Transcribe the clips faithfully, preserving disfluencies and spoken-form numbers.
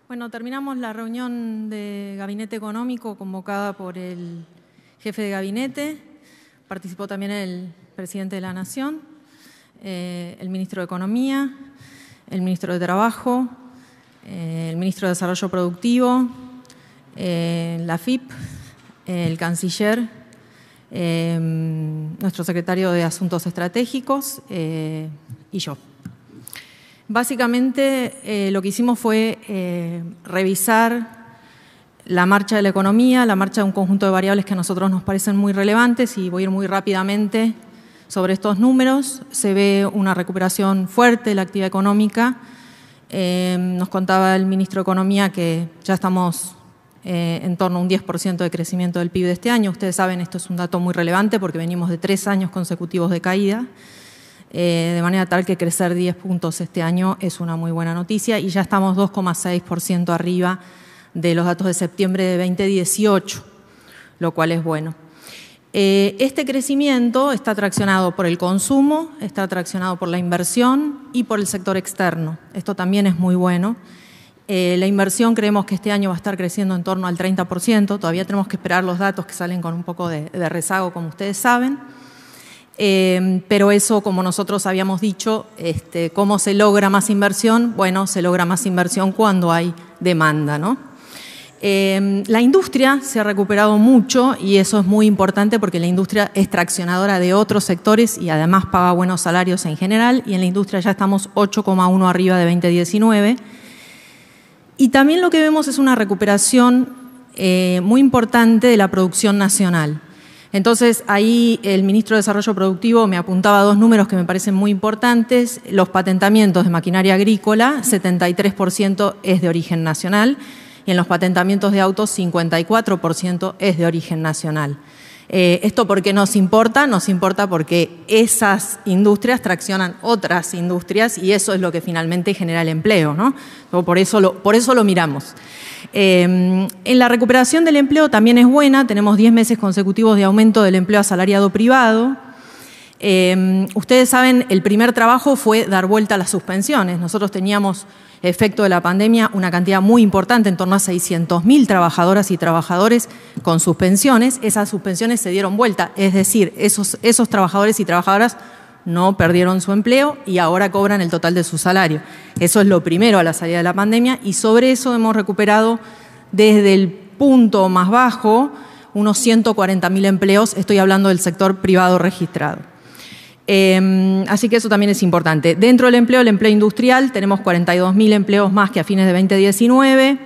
Bueno, terminamos la reunión de Gabinete Económico convocada por el jefe de gabinete. Participó también el presidente de la Nación, eh, el ministro de Economía, el ministro de Trabajo, eh, el ministro de Desarrollo Productivo, eh, la F I P, eh, el canciller, eh, nuestro secretario de Asuntos Estratégicos eh, y yo. Básicamente eh, lo que hicimos fue eh, revisar la marcha de la economía, la marcha de un conjunto de variables que a nosotros nos parecen muy relevantes, y voy a ir muy rápidamente sobre estos números. Se ve una recuperación fuerte de la actividad económica. Eh, nos contaba el ministro de Economía que ya estamos eh, en torno a un diez por ciento de crecimiento del P I B de este año. Ustedes saben, esto es un dato muy relevante porque venimos de tres años consecutivos de caída. Eh, de manera tal que crecer diez puntos este año es una muy buena noticia, y ya estamos dos coma seis por ciento arriba de los datos de septiembre de veinte dieciocho, lo cual es bueno. Eh, este crecimiento está traccionado por el consumo, está traccionado por la inversión y por el sector externo. Esto también es muy bueno. Eh, la inversión creemos que este año va a estar creciendo en torno al treinta por ciento. Todavía tenemos que esperar los datos que salen con un poco de, de rezago, como ustedes saben. Eh, pero eso, como nosotros habíamos dicho, este, ¿cómo se logra más inversión? Bueno, se logra más inversión cuando hay demanda, ¿no? Eh, la industria se ha recuperado mucho, y eso es muy importante porque la industria es traccionadora de otros sectores y además paga buenos salarios en general, y en la industria ya estamos ocho coma uno arriba de veinte diecinueve. Y también lo que vemos es una recuperación eh, muy importante de la producción nacional. Entonces, ahí el ministro de Desarrollo Productivo me apuntaba dos números que me parecen muy importantes. Los patentamientos de maquinaria agrícola, setenta y tres por ciento es de origen nacional, y en los patentamientos de autos, cincuenta y cuatro por ciento es de origen nacional. Eh, ¿Esto por qué nos importa? Nos importa porque esas industrias traccionan otras industrias, y eso es lo que finalmente genera el empleo, ¿no? Por eso lo, por eso lo miramos. Eh, en la recuperación del empleo también es buena. Tenemos diez meses consecutivos de aumento del empleo asalariado privado. Eh, ustedes saben, el primer trabajo fue dar vuelta a las suspensiones. Nosotros teníamos, efecto de la pandemia, una cantidad muy importante, en torno a seiscientos mil trabajadoras y trabajadores con suspensiones. Esas suspensiones se dieron vuelta, es decir, esos, esos trabajadores y trabajadoras no perdieron su empleo y ahora cobran el total de su salario. Eso es lo primero a la salida de la pandemia, y sobre eso hemos recuperado desde el punto más bajo unos ciento cuarenta mil empleos. Estoy hablando del sector privado registrado. Eh, así que eso también es importante. Dentro del empleo, el empleo industrial, tenemos cuarenta y dos mil empleos más que a fines de veinte diecinueve,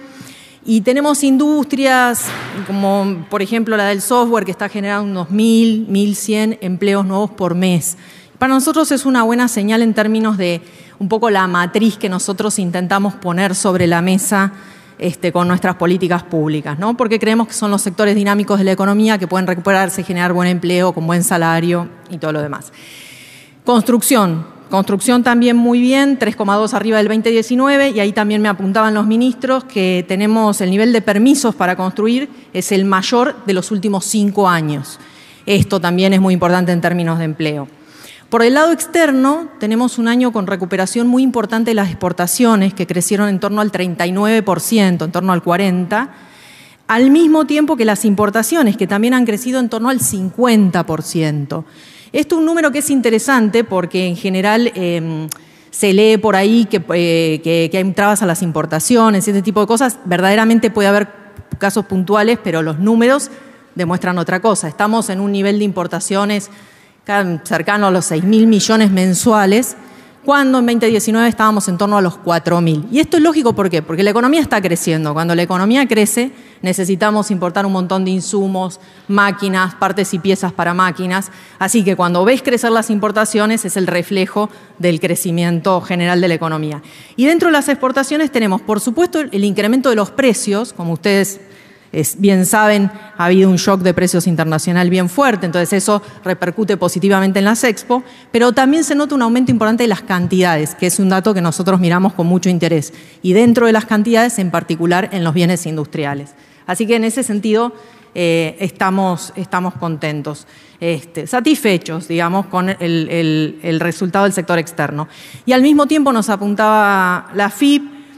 y tenemos industrias como, por ejemplo, la del software, que está generando unos mil, mil cien empleos nuevos por mes. Para nosotros es una buena señal en términos de un poco la matriz que nosotros intentamos poner sobre la mesa este, con nuestras políticas públicas, ¿no? Porque creemos que son los sectores dinámicos de la economía que pueden recuperarse, generar buen empleo, con buen salario y todo lo demás. Construcción. Construcción también muy bien, tres coma dos arriba del veinte diecinueve, y ahí también me apuntaban los ministros que tenemos el nivel de permisos para construir, es el mayor de los últimos cinco años. Esto también es muy importante en términos de empleo. Por el lado externo, tenemos un año con recuperación muy importante de las exportaciones, que crecieron en torno al treinta y nueve por ciento, en torno al cuarenta por ciento, al mismo tiempo que las importaciones, que también han crecido en torno al cincuenta por ciento. Esto es un número que es interesante porque en general eh, se lee por ahí que, eh, que, que hay trabas a las importaciones y ese tipo de cosas. Verdaderamente puede haber casos puntuales, pero los números demuestran otra cosa. Estamos en un nivel de importaciones cercano a los seis mil millones mensuales, cuando en veinte diecinueve estábamos en torno a los cuatro mil. Y esto es lógico, ¿por qué? Porque la economía está creciendo. Cuando la economía crece, necesitamos importar un montón de insumos, máquinas, partes y piezas para máquinas. Así que cuando ves crecer las importaciones, es el reflejo del crecimiento general de la economía. Y dentro de las exportaciones tenemos, por supuesto, el incremento de los precios. Como ustedes Es, bien saben, ha habido un shock de precios internacional bien fuerte, entonces eso repercute positivamente en las Expo, pero también se nota un aumento importante de las cantidades, que es un dato que nosotros miramos con mucho interés, y dentro de las cantidades, en particular en los bienes industriales. Así que en ese sentido eh, estamos, estamos contentos, este, satisfechos, digamos, con el, el, el resultado del sector externo. Y al mismo tiempo nos apuntaba la F I P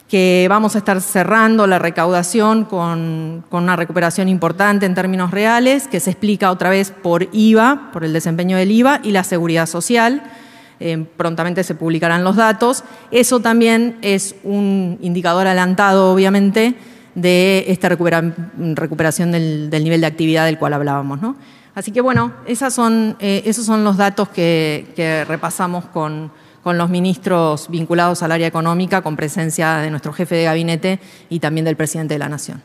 que vamos a estar cerrando la recaudación con, con una recuperación importante en términos reales, que se explica otra vez por I V A, por el desempeño del I V A y la seguridad social. Eh, prontamente se publicarán los datos. Eso también es un indicador adelantado, obviamente, de esta recupera, recuperación del, del nivel de actividad del cual hablábamos, ¿no? Así que, bueno, esas son, eh, esos son los datos que, que repasamos con, con los ministros vinculados al área económica, con presencia de nuestro jefe de gabinete y también del presidente de la Nación.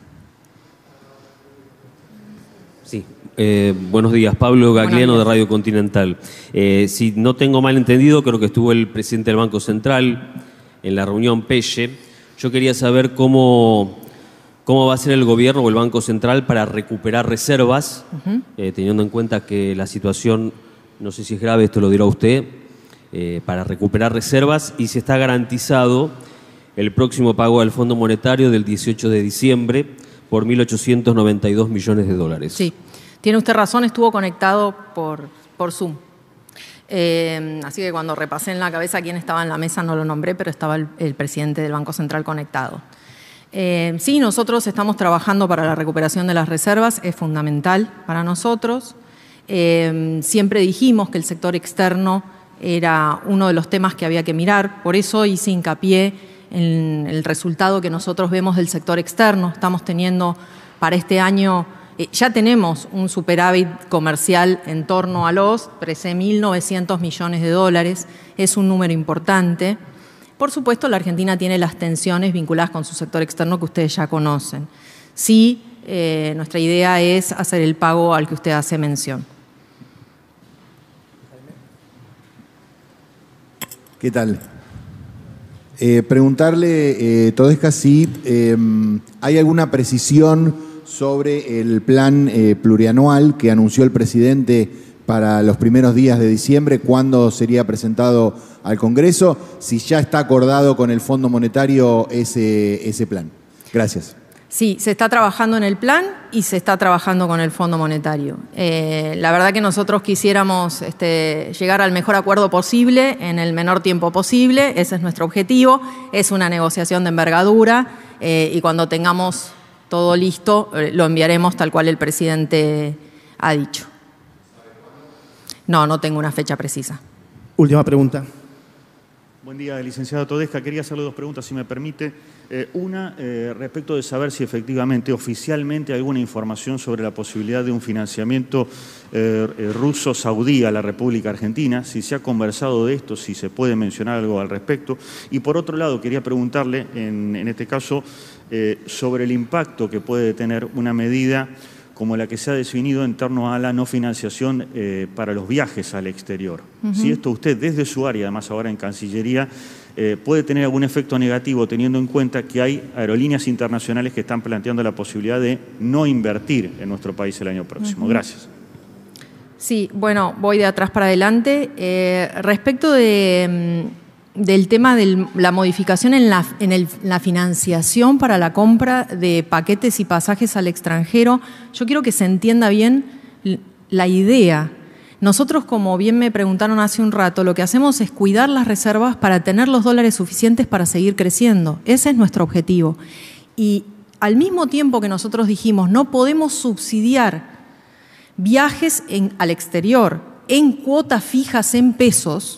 Sí. Eh, buenos días, Pablo Gagliano de Radio Continental. Eh, si no tengo mal entendido, creo que estuvo el presidente del Banco Central en la reunión Pelle. Yo quería saber cómo, cómo va a ser el gobierno o el Banco Central para recuperar reservas, uh-huh. eh, teniendo en cuenta que la situación, no sé si es grave, esto lo dirá usted, eh, para recuperar reservas y si está garantizado el próximo pago al Fondo Monetario del dieciocho de diciembre por mil ochocientos noventa y dos millones de dólares. Sí. Tiene usted razón, estuvo conectado por, por Zoom. Eh, así que cuando repasé en la cabeza quién estaba en la mesa no lo nombré, pero estaba el, el presidente del Banco Central conectado. Eh, sí, nosotros estamos trabajando para la recuperación de las reservas, es fundamental para nosotros. Eh, siempre dijimos que el sector externo era uno de los temas que había que mirar, por eso hice hincapié en el resultado que nosotros vemos del sector externo. Estamos teniendo para este año... Ya tenemos un superávit comercial en torno a los trece mil novecientos millones de dólares, es un número importante. Por supuesto, la Argentina tiene las tensiones vinculadas con su sector externo que ustedes ya conocen. Sí, eh, nuestra idea es hacer el pago al que usted hace mención. ¿Qué tal? Eh, preguntarle, eh, Todesca, si eh, hay alguna precisión sobre el plan eh, plurianual que anunció el presidente para los primeros días de diciembre, cuándo sería presentado al Congreso, si ya está acordado con el Fondo Monetario ese, ese plan. Gracias. Sí, se está trabajando en el plan y se está trabajando con el Fondo Monetario. Eh, la verdad que nosotros quisiéramos este, llegar al mejor acuerdo posible en el menor tiempo posible, ese es nuestro objetivo, es una negociación de envergadura eh, y cuando tengamos todo listo, lo enviaremos tal cual el presidente ha dicho. No, no tengo una fecha precisa. Última pregunta. Buen día, licenciado Todesca. Quería hacerle dos preguntas, si me permite. Eh, una, eh, respecto de saber si efectivamente, oficialmente, hay alguna información sobre la posibilidad de un financiamiento eh, eh, ruso-saudí a la República Argentina, si se ha conversado de esto, si se puede mencionar algo al respecto. Y por otro lado, quería preguntarle, en, en este caso, eh, sobre el impacto que puede tener una medida como la que se ha definido en torno a la no financiación eh, para los viajes al exterior. Uh-huh. Si esto usted, desde su área, además ahora en Cancillería, eh, puede tener algún efecto negativo teniendo en cuenta que hay aerolíneas internacionales que están planteando la posibilidad de no invertir en nuestro país el año próximo. Uh-huh. Gracias. Sí, bueno, voy de atrás para adelante. Eh, respecto de... del tema de la modificación en, la, en el, la financiación para la compra de paquetes y pasajes al extranjero, yo quiero que se entienda bien la idea. Nosotros, como bien me preguntaron hace un rato, lo que hacemos es cuidar las reservas para tener los dólares suficientes para seguir creciendo. Ese es nuestro objetivo. Y al mismo tiempo que nosotros dijimos, no podemos subsidiar viajes en, al exterior en cuotas fijas en pesos,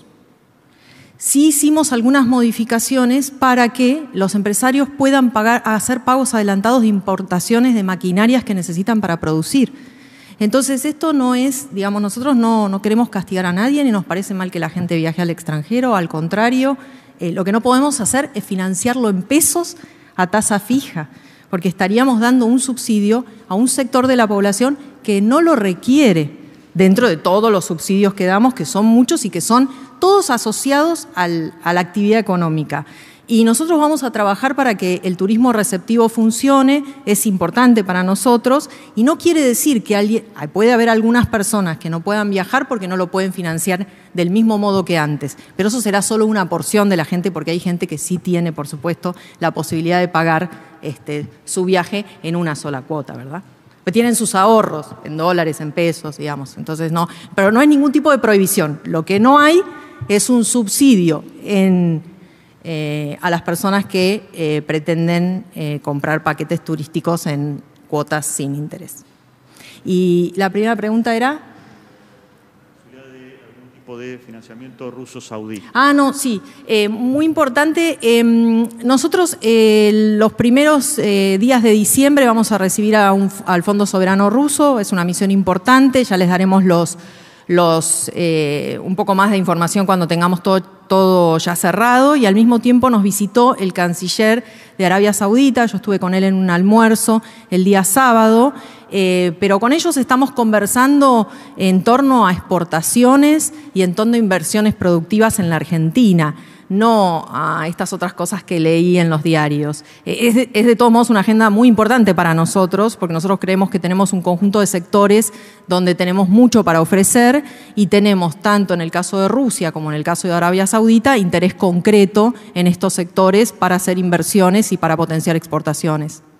sí hicimos algunas modificaciones para que los empresarios puedan pagar, hacer pagos adelantados de importaciones de maquinarias que necesitan para producir. Entonces, esto no es, digamos, nosotros no, no queremos castigar a nadie ni nos parece mal que la gente viaje al extranjero, al contrario, eh, lo que no podemos hacer es financiarlo en pesos a tasa fija, porque estaríamos dando un subsidio a un sector de la población que no lo requiere, dentro de todos los subsidios que damos, que son muchos y que son todos asociados al, a la actividad económica. Y nosotros vamos a trabajar para que el turismo receptivo funcione, es importante para nosotros, y no quiere decir que alguien, puede haber algunas personas que no puedan viajar porque no lo pueden financiar del mismo modo que antes, pero eso será solo una porción de la gente, porque hay gente que sí tiene, por supuesto, la posibilidad de pagar este, su viaje en una sola cuota, ¿verdad? Pues tienen sus ahorros en dólares, en pesos, digamos, entonces no, pero no hay ningún tipo de prohibición. Lo que no hay es un subsidio en... eh, a las personas que eh, pretenden eh, comprar paquetes turísticos en cuotas sin interés. Y la primera pregunta era... de financiamiento ruso-saudí. Ah, no, sí. Eh, muy importante. Eh, nosotros eh, los primeros eh, días de diciembre vamos a recibir a un, al Fondo Soberano Ruso. Es una misión importante. Ya les daremos los, los eh, un poco más de información cuando tengamos todo, todo ya cerrado. Y al mismo tiempo nos visitó el canciller de Arabia Saudita. Yo estuve con él en un almuerzo el día sábado. Eh, pero con ellos estamos conversando en torno a exportaciones y en torno a inversiones productivas en la Argentina, no a estas otras cosas que leí en los diarios. Eh, es, de, es de todos modos una agenda muy importante para nosotros, porque nosotros creemos que tenemos un conjunto de sectores donde tenemos mucho para ofrecer y tenemos, tanto en el caso de Rusia como en el caso de Arabia Saudita, interés concreto en estos sectores para hacer inversiones y para potenciar exportaciones.